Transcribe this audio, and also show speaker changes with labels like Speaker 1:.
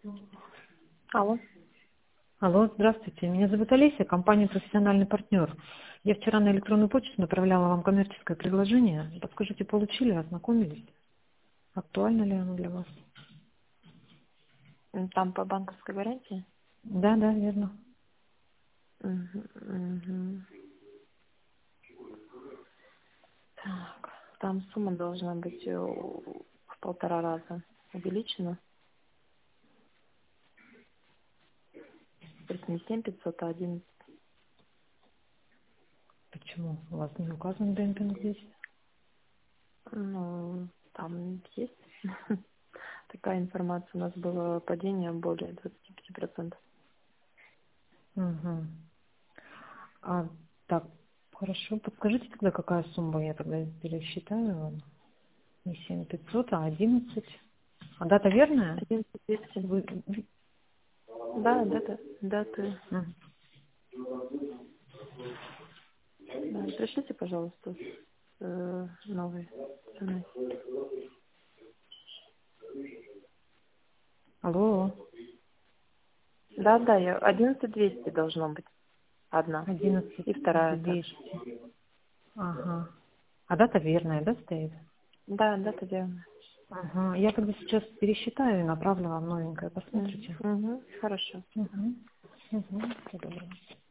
Speaker 1: Алло.
Speaker 2: Алло, здравствуйте. Меня зовут Олеся, компания «Профессиональный партнер». Я вчера на электронную почту направляла вам коммерческое предложение. Подскажите, получили, ознакомились? Актуально ли оно для вас?
Speaker 1: Там по банковской гарантии?
Speaker 2: Да, верно.
Speaker 1: Мгм. Так, там сумма должна быть в 1,5 раза увеличена. То есть не 7 500, а 11.
Speaker 2: Почему? У вас не указан демпинг здесь?
Speaker 1: Ну, там есть такая информация. У нас было падение более 25%.
Speaker 2: Угу. Так, хорошо. Подскажите тогда, какая сумма, я тогда пересчитаю вам. Не 7500, а 11. А дата верная?
Speaker 1: 11 200.
Speaker 2: Вы...
Speaker 1: Да, дата.
Speaker 2: Мгм.
Speaker 1: Да, пришлите, пожалуйста, новые цены.
Speaker 2: Алло,
Speaker 1: Да, 11 200 должно быть одна. И вторая также.
Speaker 2: 11200. Ага. А дата верная, да, стоит?
Speaker 1: Да, дата верная.
Speaker 2: Ага. Я тогда сейчас пересчитаю и направлю вам новенькое. Посмотрите.
Speaker 1: Угу. Хорошо.
Speaker 2: Угу. Угу. Всего доброго.